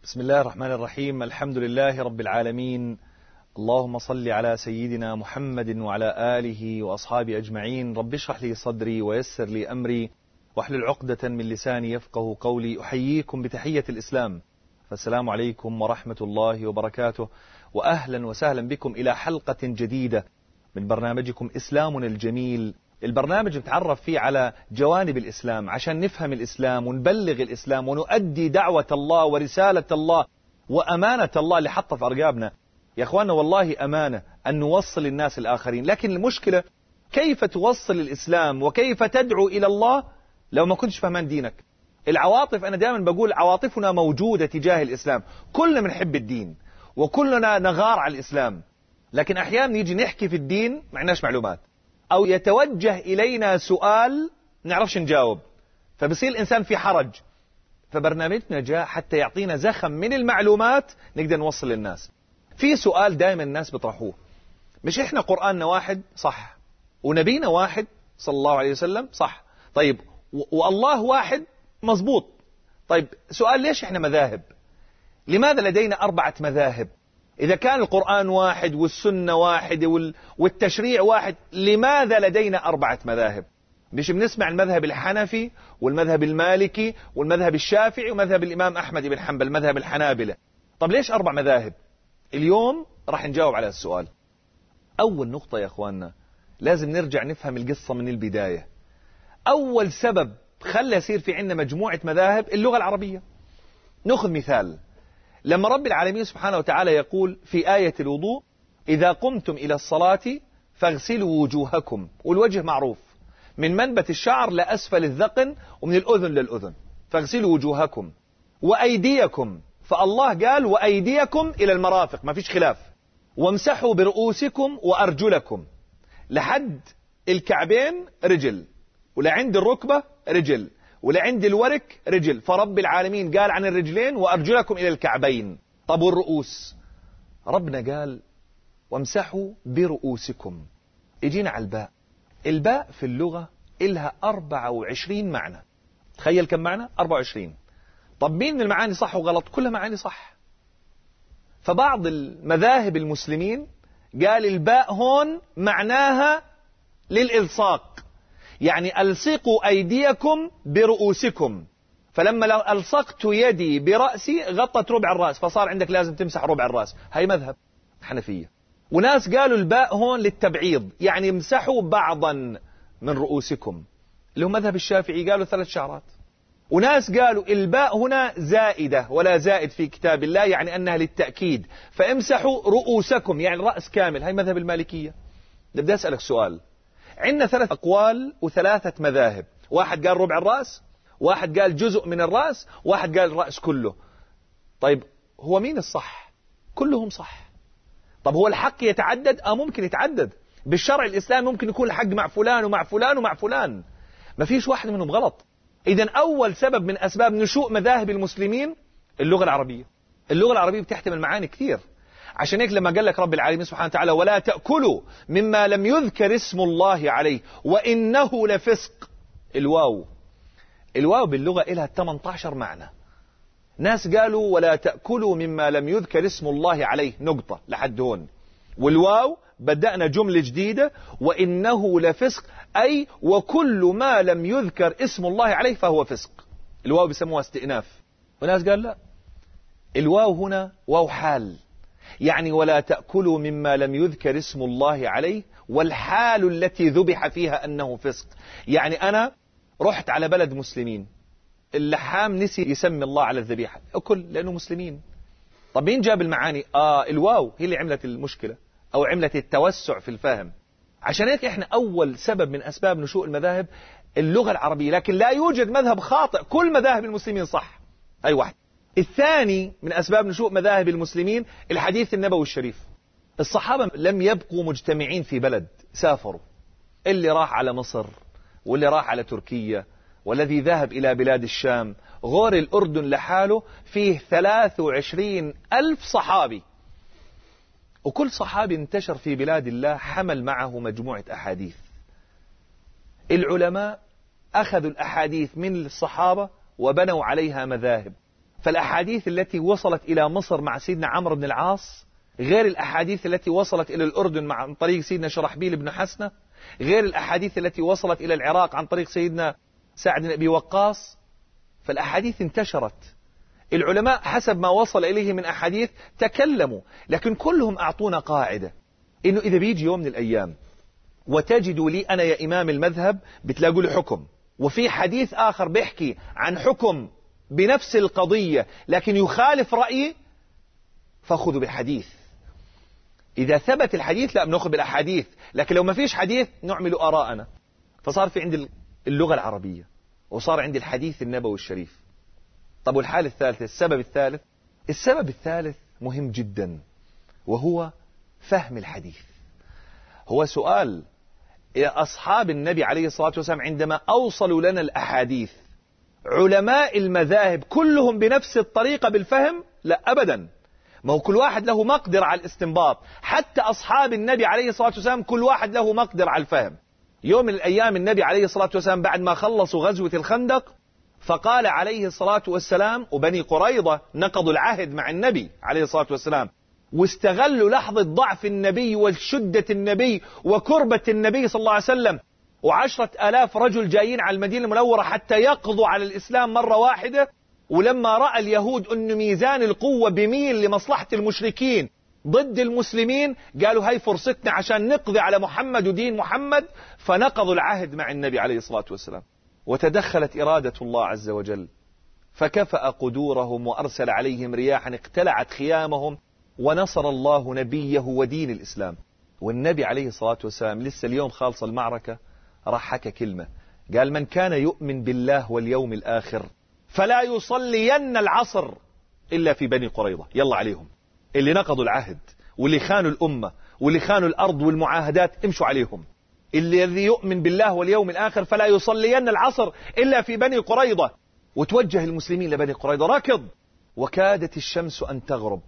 بسم الله الرحمن الرحيم. الحمد لله رب العالمين. اللهم صل على سيدنا محمد وعلى آله وأصحابه أجمعين. رب اشرح لي صدري ويسر لي أمري واحلل عقدة من لساني يفقه قولي. أحييكم بتحية الإسلام، فالسلام عليكم ورحمة الله وبركاته، وأهلا وسهلا بكم إلى حلقة جديدة من برنامجكم إسلامنا الجميل، البرنامج نتعرف فيه على جوانب الإسلام عشان نفهم الإسلام ونبلغ الإسلام ونؤدي دعوة الله ورسالة الله وأمانة الله اللي حطها في أرقابنا. يا أخوانا والله أمانة أن نوصل الناس الآخرين، لكن المشكلة كيف توصل الإسلام وكيف تدعو إلى الله لو ما كنتش فهمان دينك. العواطف، أنا دائما بقول عواطفنا موجودة تجاه الإسلام، كلنا بنحب الدين وكلنا نغار على الإسلام، لكن أحيانا يجي نحكي في الدين ما عندناش معلومات، أو يتوجه إلينا سؤال نعرفش نجاوب، فبصير الإنسان في حرج. فبرنامجنا جاء حتى يعطينا زخم من المعلومات نقدر نوصل للناس. في سؤال دائما الناس بيطرحوه، مش إحنا قرآننا واحد؟ صح. ونبينا واحد صلى الله عليه وسلم؟ صح. طيب والله واحد؟ مظبوط. طيب سؤال، ليش إحنا مذاهب؟ لماذا لدينا 4 مذاهب؟ إذا كان القرآن واحد والسنة واحد والتشريع واحد، لماذا لدينا 4 مذاهب؟ مش بنسمع المذهب الحنفي والمذهب المالكي والمذهب الشافعي ومذهب الإمام أحمد بن حنبل مذهب الحنابلة؟ طب ليش 4 مذاهب؟ اليوم راح نجاوب على السؤال. أول نقطة يا أخواننا، لازم نرجع نفهم القصة من البداية. أول سبب خلى يصير في عندنا مجموعة مذاهب اللغة العربية. نأخذ مثال، لما رب العالمين سبحانه وتعالى يقول في آية الوضوء: إذا قمتم إلى الصلاة فاغسلوا وجوهكم، والوجه معروف من منبت الشعر لأسفل الذقن ومن الأذن للأذن، فاغسلوا وجوهكم وأيديكم، فالله قال وأيديكم إلى المرافق، ما فيش خلاف، وامسحوا برؤوسكم وأرجلكم، لحد الكعبين رجل، ولعند الركبة رجل، ولعند الورك رجل. فرب العالمين قال عن الرجلين وأرجلكم إلى الكعبين. طب والرؤوس؟ ربنا قال وامسحوا برؤوسكم. يجينا على الباء. الباء في اللغة إلها 24 معنى. تخيل كم معنى؟ 24. طب مين من المعاني صح وغلط؟ كلها معاني صح. فبعض المذاهب المسلمين قال الباء هون معناها للإلصاق، يعني ألصقوا أيديكم برؤوسكم، فلما لو ألصقت يدي برأسي غطت ربع الرأس، فصار عندك لازم تمسح ربع الرأس. هاي مذهب حنفية. وناس قالوا الباء هون للتبعيض، يعني امسحوا بعضا من رؤوسكم، اللي هو مذهب الشافعي، قالوا 3 شعرات. وناس قالوا الباء هنا زائدة ولا زائد في كتاب الله، يعني أنها للتأكيد، فامسحوا رؤوسكم يعني رأس كامل. هاي مذهب المالكية. بدي أسألك سؤال، عندنا 3 أقوال و3 مذاهب، واحد قال ربع الرأس، واحد قال جزء من الرأس، واحد قال الرأس كله. طيب هو مين الصح؟ كلهم صح. طب هو الحق يتعدد؟ ممكن يتعدد. بالشرع الإسلامي ممكن يكون الحق مع فلان ومع فلان ومع فلان، ما فيش واحد منهم غلط. إذن أول سبب من أسباب نشوء مذاهب المسلمين اللغة العربية. اللغة العربية بتحتمل معاني كثير. عشان هيك لما قال لك رب العالمين سبحانه وتعالى ولا تأكلوا مما لم يذكر اسم الله عليه وإنه لفسق، الواو باللغة إلها 18 معنى. ناس قالوا ولا تأكلوا مما لم يذكر اسم الله عليه نقطة لحد هون، والواو بدأنا جملة جديدة وإنه لفسق، أي وكل ما لم يذكر اسم الله عليه فهو فسق. الواو بيسموها استئناف. وناس قال لا، الواو هنا واو حال، يعني ولا تأكلوا مما لم يذكر اسم الله عليه، والحال التي ذبح فيها أنه فسق. يعني أنا رحت على بلد مسلمين، اللحام نسي يسمي الله على الذبيحة، أكل لأنه مسلمين. طب مين جاب المعاني؟ الواو هي اللي عملت المشكلة أو عملت التوسع في الفهم. عشان هيك إحنا أول سبب من أسباب نشوء المذاهب اللغة العربية، لكن لا يوجد مذهب خاطئ، كل مذاهب المسلمين صح. أي واحد. الثاني من أسباب نشوء مذاهب المسلمين الحديث النبوي الشريف. الصحابة لم يبقوا مجتمعين في بلد، سافروا، اللي راح على مصر واللي راح على تركيا والذي ذهب إلى بلاد الشام. غور الأردن لحاله فيه 23 ألف صحابي، وكل صحابي انتشر في بلاد الله حمل معه مجموعة أحاديث. العلماء أخذوا الأحاديث من الصحابة وبنوا عليها مذاهب، فالأحاديث التي وصلت إلى مصر مع سيدنا عمرو بن العاص غير الأحاديث التي وصلت إلى الأردن عن طريق سيدنا شرحبيل بن حسنة، غير الأحاديث التي وصلت إلى العراق عن طريق سيدنا سعد بن أبي وقاص. فالأحاديث انتشرت، العلماء حسب ما وصل إليه من أحاديث تكلموا، لكن كلهم أعطونا قاعدة إنه إذا بيجي يوم من الأيام وتجدوا لي أنا يا إمام المذهب بتلاقوا لي حكم، وفي حديث آخر بيحكي عن حكم بنفس القضية لكن يخالف رأيي، فخذوا بالحديث. إذا ثبت الحديث لا بنأخذ بالأحاديث، لكن لو ما فيش حديث نعمل آراءنا. فصار في عندي اللغة العربية، وصار عندي الحديث النبوي الشريف. طب والحال الثالث، السبب الثالث مهم جدا، وهو فهم الحديث. هو سؤال أصحاب النبي عليه الصلاة والسلام عندما أوصلوا لنا الأحاديث، علماء المذاهب كلهم بنفس الطريقة بالفهم؟ لا أبدا، ما هو كل واحد له مقدر على الاستنباط. حتى أصحاب النبي عليه الصلاة والسلام كل واحد له مقدر على الفهم. يوم من الأيام النبي عليه الصلاة والسلام بعد ما خلصوا غزوة الخندق، فقال عليه الصلاة والسلام، وبني قريظة نقضوا العهد مع النبي عليه الصلاة والسلام، واستغلوا لحظة ضعف النبي وشدة النبي وكربة النبي صلى الله عليه وسلم، 10,000 رجل جايين على المدينة المنورة حتى يقضوا على الإسلام مرة واحدة. ولما رأى اليهود أن ميزان القوة بميل لمصلحة المشركين ضد المسلمين، قالوا هاي فرصتنا عشان نقضي على محمد ودين محمد، فنقضوا العهد مع النبي عليه الصلاة والسلام. وتدخلت إرادة الله عز وجل فكفأ قدورهم وأرسل عليهم رياحا اقتلعت خيامهم، ونصر الله نبيه ودين الإسلام. والنبي عليه الصلاة والسلام لسه اليوم خالص المعركة راح حكى كلمة، قال من كان يؤمن بالله واليوم الآخر فلا يصلين العصر إلا في بني قريظة. يلا عليهم اللي نقضوا العهد واللي خانوا الأمة واللي خانوا الأرض والمعاهدات، امشوا عليهم. الذي يؤمن بالله واليوم الآخر فلا يصلين العصر إلا في بني قريظة. وتوجه المسلمين لبني قريظة ركض، وكادت الشمس أن تغرب،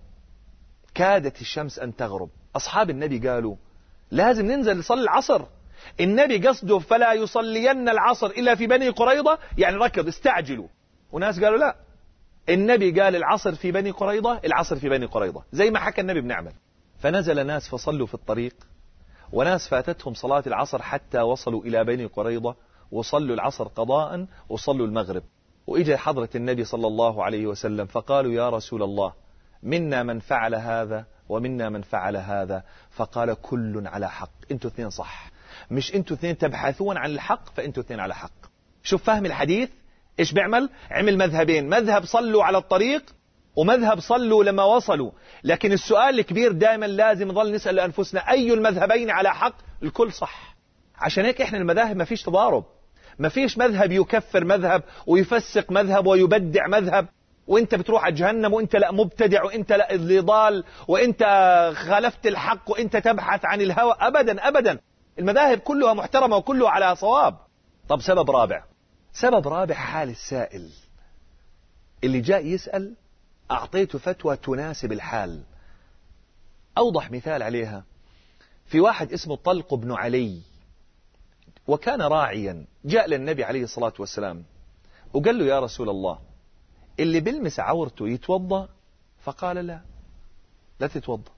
كادت الشمس أن تغرب. أصحاب النبي قالوا لازم ننزل نصلي العصر. النبي قصده فلا يصلين العصر إلا في بني قريظة، يعني ركض استعجلوا. وناس قالوا لا، النبي قال العصر في بني قريظة، العصر في بني قريظة زي ما حكى النبي بنعمل. فنزل ناس فصلوا في الطريق، وناس فاتتهم صلاة العصر حتى وصلوا إلى بني قريظة وصلوا العصر قضاء وصلوا المغرب. وإجا حضرة النبي صلى الله عليه وسلم فقالوا يا رسول الله منا من فعل هذا ومنا من فعل هذا، فقال كل على حق. انتوا اثنين صح، مش انتوا اثنين تبحثون عن الحق، فانتوا اثنين على حق. شوف فهم الحديث ايش بيعمل؟ عمل مذهبين، مذهب صلوا على الطريق ومذهب صلوا لما وصلوا. لكن السؤال الكبير دائما لازم نظل نسأل أنفسنا أي المذهبين على حق؟ الكل صح. عشان هيك احنا المذاهب ما فيش تضارب، ما فيش مذهب يكفر مذهب ويفسق مذهب ويبدع مذهب، وانت بتروح على جهنم وانت لا مبتدع وانت لا اللي ضال وانت خالفت الحق وانت تبحث عن الهوى. أبدا أبدا، المذاهب كلها محترمة وكلها على صواب. طب سبب رابع حال السائل اللي جاء يسأل، أعطيته فتوى تناسب الحال. أوضح مثال عليها في واحد اسمه طلق بن علي، وكان راعيا، جاء للنبي عليه الصلاة والسلام وقال له يا رسول الله اللي بلمس عورته يتوضأ؟ فقال لا تتوضأ.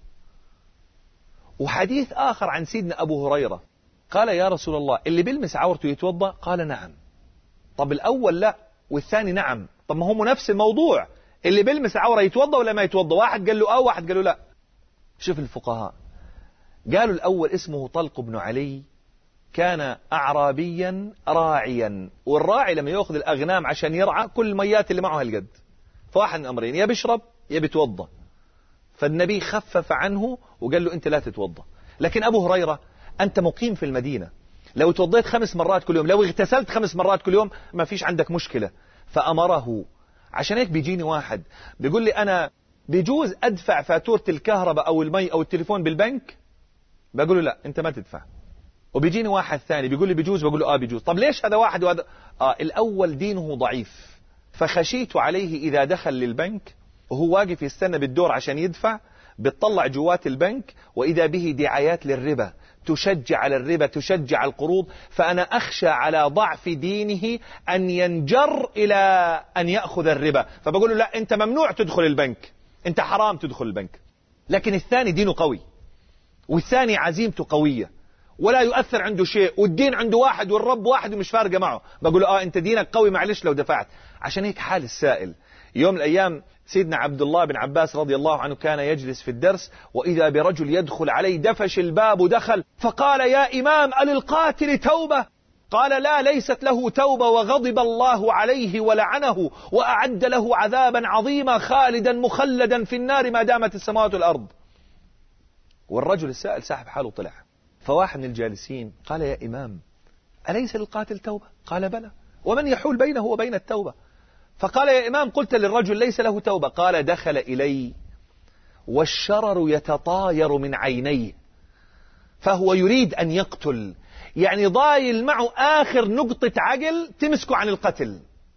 وحديث آخر عن سيدنا أبو هريرة قال يا رسول الله اللي بلمس عورته يتوضأ؟ قال نعم. طب الأول لا والثاني نعم، طب ما هم نفس الموضوع، اللي بيلمس عورة يتوضأ ولا ما يتوضأ؟ واحد قال له واحد قال له لا. شوف الفقهاء قالوا الأول اسمه طلق بن علي، كان أعرابيا راعيا، والراعي لما يأخذ الأغنام عشان يرعى كل الميات اللي معه هالقد، فواحد من أمرين، يا بيشرب يا بيتوضأ. فالنبي خفف عنه وقال له أنت لا تتوضأ. لكن أبو هريرة أنت مقيم في المدينة، لو توضيت 5 مرات كل يوم، لو اغتسلت 5 مرات كل يوم ما فيش عندك مشكلة. فأمره. عشان هيك بيجيني واحد بيقول لي أنا بيجوز أدفع فاتورة الكهرباء أو المي أو التليفون بالبنك؟ بقول له لا أنت ما تدفع. وبيجيني واحد ثاني بيقول لي بيجوز، بقول له بيجوز. طب ليش هذا واحد وهذا؟ الأول دينه ضعيف، فخشيت عليه إذا دخل للبنك وهو واقف يستنى بالدور عشان يدفع، بتطلع جوات البنك وإذا به دعايات للربا تشجع على الربا، تشجع على القروض، فأنا أخشى على ضعف دينه أن ينجر إلى أن يأخذ الربا، فبقول له لا، أنت ممنوع تدخل البنك، أنت حرام تدخل البنك. لكن الثاني دينه قوي، والثاني عزيمته قوية ولا يؤثر عنده شيء، والدين عنده واحد والرب واحد ومش فارقة معه، بقول له أنت دينك قوي، معلش لو دفعت. عشان هيك حال السائل. يوم من الأيام سيدنا عبد الله بن عباس رضي الله عنه كان يجلس في الدرس، وإذا برجل يدخل عليه، دفش الباب ودخل، فقال: يا إمام، أللقاتل توبة؟ قال: لا، ليست له توبة، وغضب الله عليه ولعنه وأعد له عذابا عظيما خالدا مخلدا في النار ما دامت السماوات والأرض. والرجل السائل ساحب حاله طلع، فواحد من الجالسين قال: يا إمام، أليس للقاتل توبة؟ قال: بلى، ومن يحول بينه وبين التوبة؟ فقال: يا إمام، قلت للرجل ليس له توبة. قال: دخل إلي والشرر يتطاير من عينيه، فهو يريد أن يقتل، يعني ضايل معه آخر نقطة عقل تمسكه عن القتل،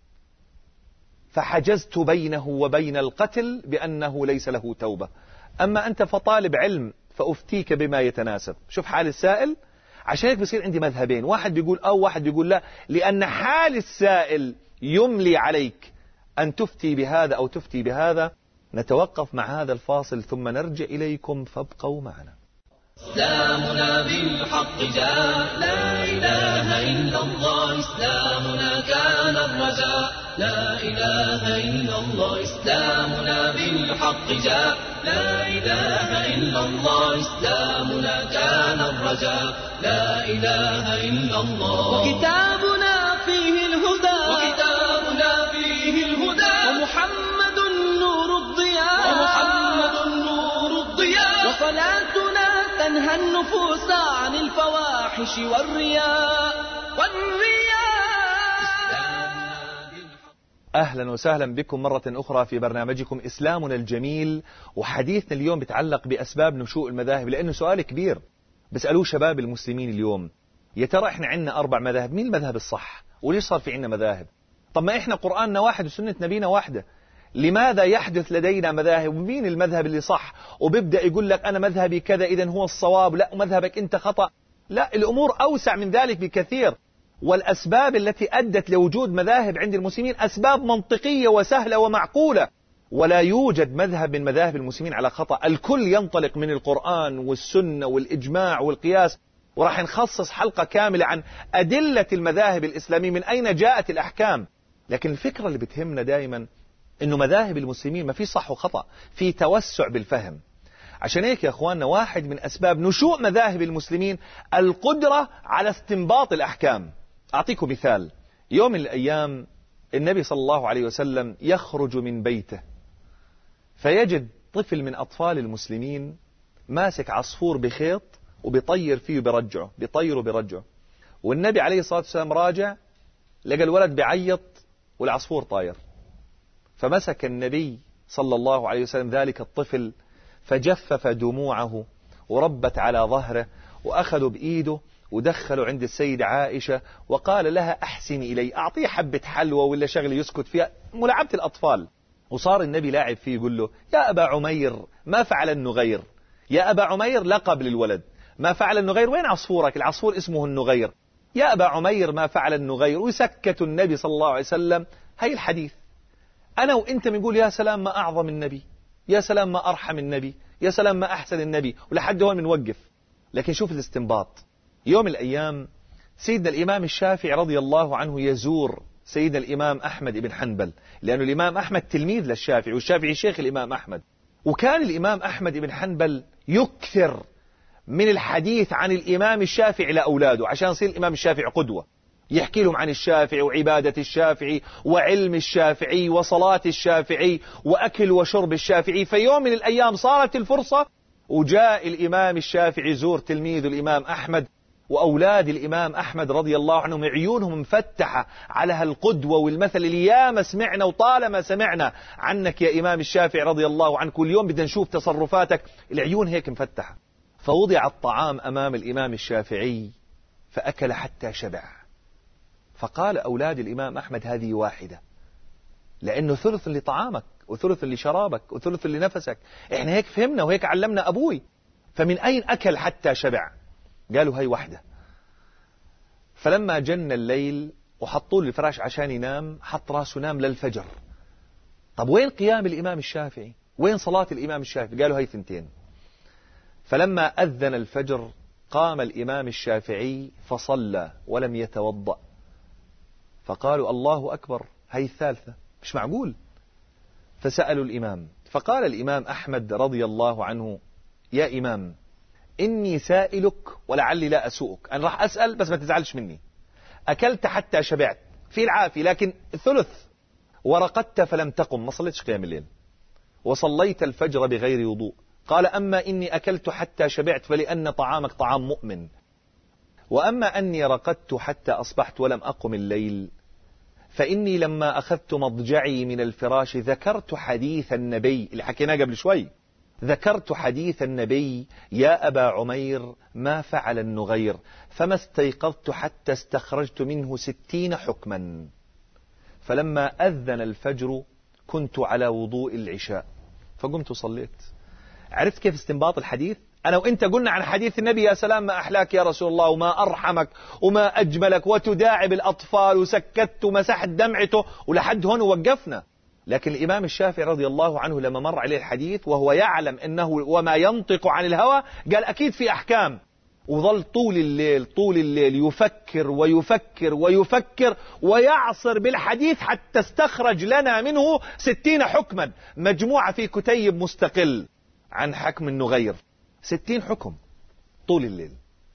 فحجزت بينه وبين القتل بأنه ليس له توبة. أما أنت فطالب علم، فأفتيك بما يتناسب. شوف حال السائل. عشان هيك بصير عندي مذهبين، واحد بيقول واحد بيقول لا، لأن حال السائل يملي عليك أن تفتي بهذا أو تفتي بهذا. نتوقف مع هذا الفاصل ثم نرجع إليكم، فابقوا معنا. إسلامنا بالحق جاء، لا إله إلا الله، إسلامنا كان الرجاء، لا إله إلا الله، إسلامنا بالحق جاء، لا إله إلا الله، إسلامنا كان الرجاء، لا إله إلا الله. وكتابنا فيه الهدى، وكتابنا فيه الهدى، ومحمد نور الضياء، ومحمد نور الضياء، وصلاتنا تنهى النفوس عن الفواحش والرياء. أهلا وسهلا بكم مرة أخرى في برنامجكم إسلامنا الجميل، وحديثنا اليوم بيتعلق بأسباب نشوء المذاهب، لأنه سؤال كبير بيسألوه شباب المسلمين اليوم. يا ترى إحنا عندنا 4 مذاهب، مين المذهب الصح؟ وليش صار في عندنا مذاهب؟ طب ما إحنا قرآننا واحد وسنة نبينا واحدة، لماذا يحدث لدينا مذاهب؟ ومين المذهب اللي صح؟ وبيبدأ يقول لك أنا مذهبي كذا إذن هو الصواب، لا مذهبك أنت خطأ. لا، الأمور أوسع من ذلك بكثير. والأسباب التي أدت لوجود مذاهب عند المسلمين أسباب منطقية وسهلة ومعقولة، ولا يوجد مذهب من مذاهب المسلمين على خطأ. الكل ينطلق من القرآن والسنة والإجماع والقياس، وراح نخصص حلقة كاملة عن أدلة المذاهب الإسلامية، من أين جاءت الأحكام. لكن الفكرة اللي بتهمنا دائما إنه مذاهب المسلمين ما في صح وخطأ، في توسع بالفهم. عشان هيك يا أخواننا، واحد من أسباب نشوء مذاهب المسلمين القدرة على استنباط الأحكام. أعطيكم مثال. يوم من الأيام النبي صلى الله عليه وسلم يخرج من بيته، فيجد طفل من أطفال المسلمين ماسك عصفور بخيط وبيطير فيه وبيرجعه، بيطير وبيرجعه. والنبي عليه الصلاة والسلام راجع لقى الولد بيعيط والعصفور طاير، فمسك النبي صلى الله عليه وسلم ذلك الطفل فجفف دموعه وربت على ظهره، وأخذوا بإيده ودخلوا عند السيدة عائشة وقال لها أحسني إلي، أعطيه حبة حلوى ولا شغلة يسكت فيها، ملاعبة الأطفال. وصار النبي لاعب فيه يقول له: يا أبا عمير ما فعل النغير؟ يا أبا عمير لقب للولد، ما فعل النغير؟ وين عصفورك؟ العصفور اسمه النغير. يا أبا عمير ما فعل النغير؟ ويسكت النبي صلى الله عليه وسلم. هاي الحديث أنا وإنت بنقول يا سلام ما أعظم النبي، يا سلام ما أرحم النبي، يا سلام ما أحسن النبي، ولحد هون بنوقف. لكن شوف الاستنباط. يوم الأيام سيدنا الإمام الشافعي رضي الله عنه يزور سيدنا الإمام أحمد بن حنبل، لأنه الإمام أحمد تلميذ للشافعي والشافعي شيخ الإمام أحمد. وكان الإمام أحمد بن حنبل يكثر من الحديث عن الإمام الشافعي لأولاده عشان يصير الإمام الشافعي قدوة، يحكي لهم عن الشافعي وعبادة الشافعي وعلم الشافعي وصلاة الشافعي وأكل وشرب الشافعي. في يوم من الأيام صارت الفرصة وجاء الإمام الشافعي يزور تلميذ الإمام أحمد، وأولاد الإمام أحمد رضي الله عنهم عيونهم مفتحة على هالقدوة والمثل اللي ياما سمعنا وطالما سمعنا عنك يا إمام الشافعي رضي الله عنك، كل يوم بدنا نشوف تصرفاتك، العيون هيك مفتحة. فوضع الطعام أمام الإمام الشافعي فأكل حتى شبع، فقال أولاد الإمام أحمد هذه واحدة، لأنه ثلث لطعامك وثلث لشرابك وثلث لنفسك. إحنا هيك فهمنا وهيك علمنا أبوي، فمن أين أكل حتى شبع؟ قالوا هاي واحدة. فلما جن الليل وحطوا له الفراش عشان ينام، حط راسه نام للفجر. طب وين قيام الإمام الشافعي؟ وين صلاة الإمام الشافعي؟ قالوا هاي 2. فلما أذن الفجر قام الإمام الشافعي فصلى ولم يتوضأ. فقالوا الله أكبر، هاي 3، مش معقول. فسألوا الإمام، فقال الإمام أحمد رضي الله عنه: يا إمام، إني سائلك ولعلي لا أسوءك، أنا راح أسأل بس ما تزعلش مني. أكلت حتى شبعت في العافية، لكن 1/3، ورقدت فلم تقم، ما صليتش قيام الليل، وصليت الفجر بغير وضوء. قال: أما إني أكلت حتى شبعت فلأن طعامك طعام مؤمن، وأما أني رقدت حتى أصبحت ولم أقم الليل فإني لما أخذت مضجعي من الفراش ذكرت حديث النبي اللي حكيناه قبل شوي، ذكرت حديث النبي: يا أبا عمير ما فعل النغير، فما استيقظت حتى استخرجت منه 60 حكما. فلما أذن الفجر كنت على وضوء العشاء فقمت صليت. عرفت كيف استنباط الحديث؟ أنا وإنت قلنا عن حديث النبي: يا سلام ما أحلاك يا رسول الله، وما أرحمك وما أجملك، وتداعب الأطفال، وسكت ومسحت دمعته، ولحد هون وقفنا. لكن الإمام الشافعي رضي الله عنه لما مر عليه الحديث وهو يعلم أنه وما ينطق عن الهوى، قال أكيد في أحكام، وظل طول الليل يفكر ويفكر ويفكر ويعصر بالحديث حتى استخرج لنا منه 60 حكما، مجموعة في كتيب مستقل عن حكم النغير، 60 حكم طول الليل.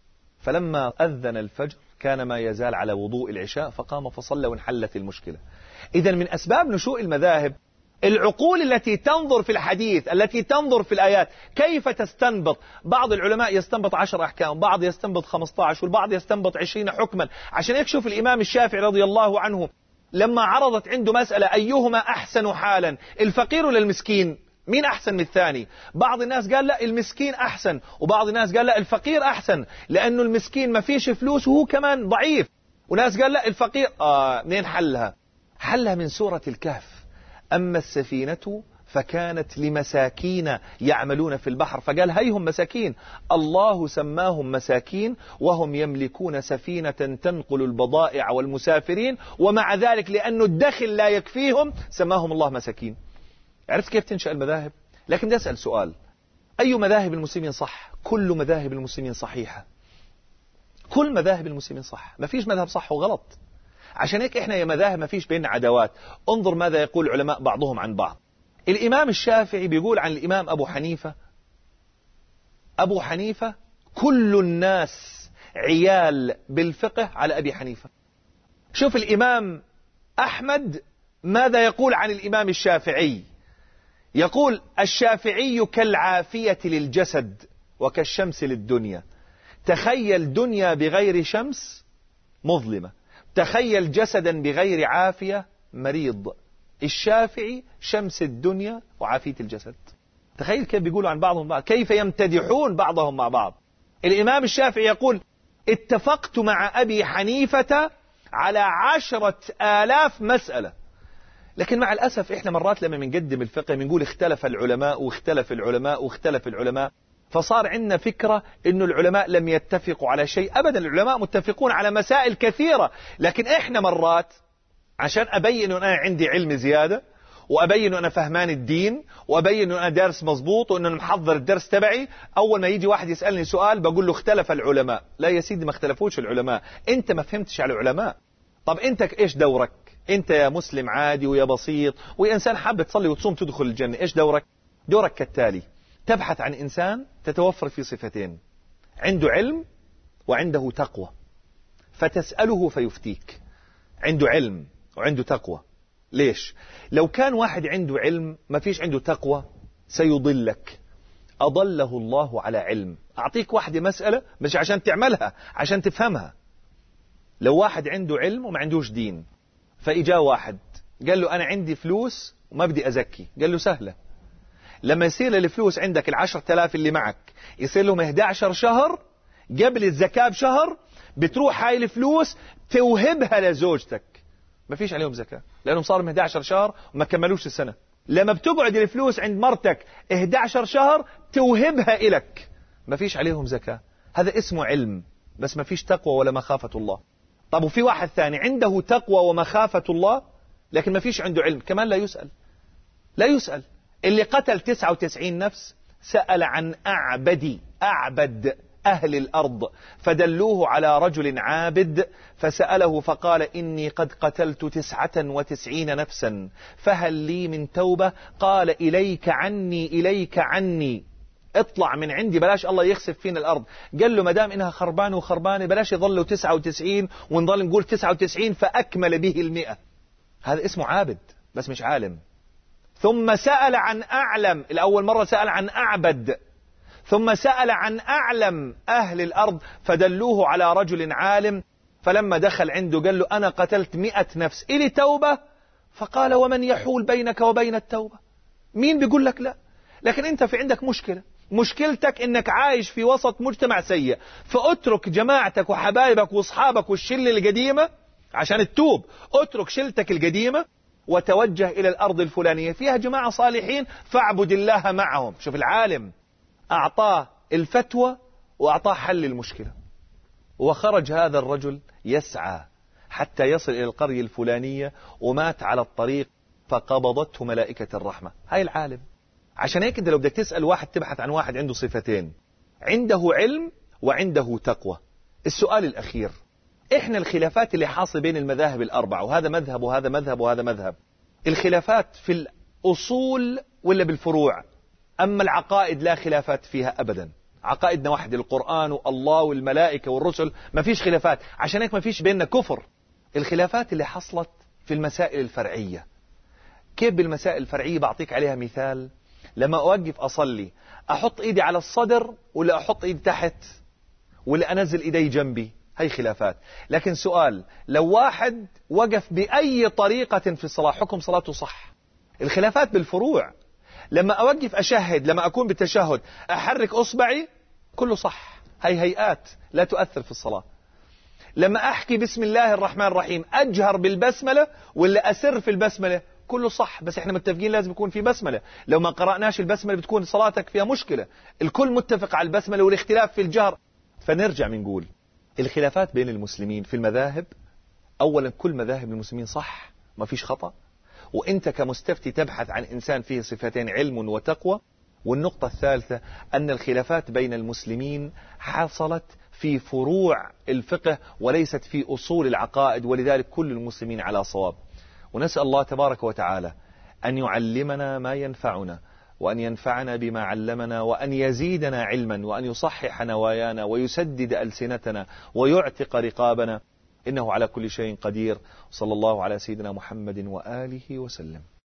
فلما أذن الفجر كان ما يزال على وضوء العشاء فقام فصلى وانحلت المشكلة. إذن من أسباب نشوء المذاهب العقول التي تنظر في الحديث، التي تنظر في الآيات كيف تستنبط. بعض العلماء يستنبط 10 أحكام، بعض يستنبط 15، والبعض يستنبط 20 حكما. عشان يكشف الإمام الشافعي رضي الله عنه لما عرضت عنده مسألة أيهما أحسن حالا، الفقير ولا المسكين، مين أحسن من الثاني؟ بعض الناس قال لا المسكين أحسن، وبعض الناس قال لا الفقير أحسن، لأنه المسكين ما فيش فلوس وهو كمان ضعيف. وناس قال لا الفقير. منين حلها؟ حلها من سورة الكهف: أما السفينة فكانت لمساكين يعملون في البحر، فقال هيهم مساكين، الله سماهم مساكين وهم يملكون سفينة تنقل البضائع والمسافرين، ومع ذلك لأنه الدخل لا يكفيهم سماهم الله مساكين. عرفت كيف تنشأ المذاهب؟ لكن بدي أسأل سؤال: أي مذاهب المسلمين صح؟ كل مذاهب المسلمين صحيحة، كل مذاهب المسلمين صح، ما فيش مذهب صح وغلط. عشان هيك إحنا يا مذاهب ما فيش بيننا عداوات. انظر ماذا يقول العلماء بعضهم عن بعض. الإمام الشافعي بيقول عن الإمام أبو حنيفة كل الناس عيال بالفقه على أبي حنيفة. شوف الإمام أحمد ماذا يقول عن الإمام الشافعي، يقول: الشافعي كالعافية للجسد وكالشمس للدنيا. تخيل دنيا بغير شمس مظلمة، تخيل جسدا بغير عافية مريض. الشافعي شمس الدنيا وعافية الجسد. تخيل كيف بيقولوا عن بعضهم بعض، كيف يمتدحون بعضهم مع بعض. الإمام الشافعي يقول: اتفقت مع أبي حنيفة على 10,000 مسألة. لكن مع الأسف إحنا مرات لما بنقدم الفقه بنقول اختلف العلماء واختلف العلماء واختلف العلماء، فصار عندنا فكرة إنه العلماء لم يتفقوا على شيء. أبدا، العلماء متفقون على مسائل كثيرة، لكن إحنا مرات عشان أبين أن أنا عندي علم زيادة، وأبين أن أنا فهمان الدين، وأبين أن أنا دارس مظبوط، وأن أنا محضر الدرس تبعي، أول ما يجي واحد يسألني سؤال بقول له اختلف العلماء. لا يا سيدي، ما اختلفوش العلماء، أنت ما فهمتش على العلماء. طب أنت إيش دورك؟ أنت يا مسلم عادي ويا بسيط ويا إنسان حاب تصلي وتصوم تدخل الجنة، إيش دورك؟ دورك كالتالي: تبحث عن إنسان تتوفر فيه صفتين: عنده علم وعنده تقوى، فتسأله فيفتيك. عنده علم وعنده تقوى. ليش؟ لو كان واحد عنده علم ما فيش عنده تقوى سيضلك. أضله الله على علم. أعطيك واحدة مسألة مش عشان تعملها، عشان تفهمها. لو واحد عنده علم وما عندوش دين، فإجا واحد قال له أنا عندي فلوس وما بدي أزكي، قال له سهلة. لما يصير الفلوس عندك 10,000 اللي معك يصير لهم 11 شهر قبل الزكاة بشهر، بتروح هاي الفلوس توهبها لزوجتك، ما فيش عليهم زكاة لأنهم صاروا من 11 شهر وما كملوش السنة. لما بتقعد الفلوس عند مرتك 11 شهر توهبها إلك، ما فيش عليهم زكاة. هذا اسمه علم بس ما فيش تقوى ولا مخافة الله. طب وفي واحد ثاني عنده تقوى ومخافة الله لكن ما فيش عنده علم، كمان لا يسأل. اللي قتل 99 نفس سأل عن أعبد أهل الأرض فدلوه على رجل عابد فسأله فقال إني قد قتلت 99 نفسا فهل لي من توبة؟ قال إليك عني اطلع من عندي، بلاش الله يخسف فينا الأرض. قال له مدام إنها خربانة بلاش يظلوا 99 ونظل نقول 99 فأكمل به 100. هذا اسمه عابد بس مش عالم. ثم سأل عن أعلم، الأول مرة سأل عن أعبد، ثم سأل عن أعلم أهل الأرض فدلوه على رجل عالم، فلما دخل عنده قال له أنا قتلت 100 نفس إلي توبة؟ فقال ومن يحول بينك وبين التوبة؟ مين بيقول لك لا؟ لكن أنت في عندك مشكلتك إنك عايش في وسط مجتمع سيء، فأترك جماعتك وحبايبك وأصحابك والشلة القديمة عشان التوب، أترك شلتك القديمة وتوجه إلى الأرض الفلانية فيها جماعة صالحين فاعبد الله معهم. شوف العالم أعطاه الفتوى وأعطاه حل المشكلة، وخرج هذا الرجل يسعى حتى يصل إلى القرية الفلانية ومات على الطريق فقبضته ملائكة الرحمة. هاي العالم. عشان هيك انت لو بدك تسأل واحد تبحث عن واحد عنده صفتين، عنده علم وعنده تقوى. السؤال الأخير، احنا الخلافات اللي حاصل بين المذاهب الأربعة، وهذا مذهب وهذا مذهب وهذا مذهب، الخلافات في الأصول ولا بالفروع؟ أما العقائد لا خلافات فيها أبدا، عقائدنا واحد، القرآن والله والملائكة والرسل، ما فيش خلافات. عشان هيك ما فيش بيننا كفر. الخلافات اللي حصلت في المسائل الفرعية. كيف بالمسائل الفرعية؟ بعطيك عليها مثال. لما أوقف أصلي أحط إيدي على الصدر ولا أحط إيدي تحت ولا أنزل إيدي جنبي؟ هي خلافات. لكن سؤال، لو واحد وقف بأي طريقة في الصلاة حكم صلاته صح. الخلافات بالفروع. لما أوقف أشهد، لما أكون بالتشهد أحرك أصبعي كله صح، هي هيئات لا تؤثر في الصلاة. لما أحكي بسم الله الرحمن الرحيم أجهر بالبسملة ولا أسر في البسملة كله صح، بس احنا متفقين لازم يكون في بسملة. لو ما قرأناش البسملة بتكون صلاتك فيها مشكلة. الكل متفق على البسملة والاختلاف في الجهر. فنرجع بنقول الخلافات بين المسلمين في المذاهب، أولا كل مذاهب المسلمين صح ما فيش خطأ، وانت كمستفتي تبحث عن إنسان فيه صفتين علم وتقوى. والنقطة الثالثة أن الخلافات بين المسلمين حصلت في فروع الفقه وليست في أصول العقائد، ولذلك كل المسلمين على صواب. ونسأل الله تبارك وتعالى أن يعلمنا ما ينفعنا وأن ينفعنا بما علمنا وأن يزيدنا علما وأن يصحح نوايانا ويسدد ألسنتنا ويعتق رقابنا، إنه على كل شيء قدير. صلى الله على سيدنا محمد وآله وسلم.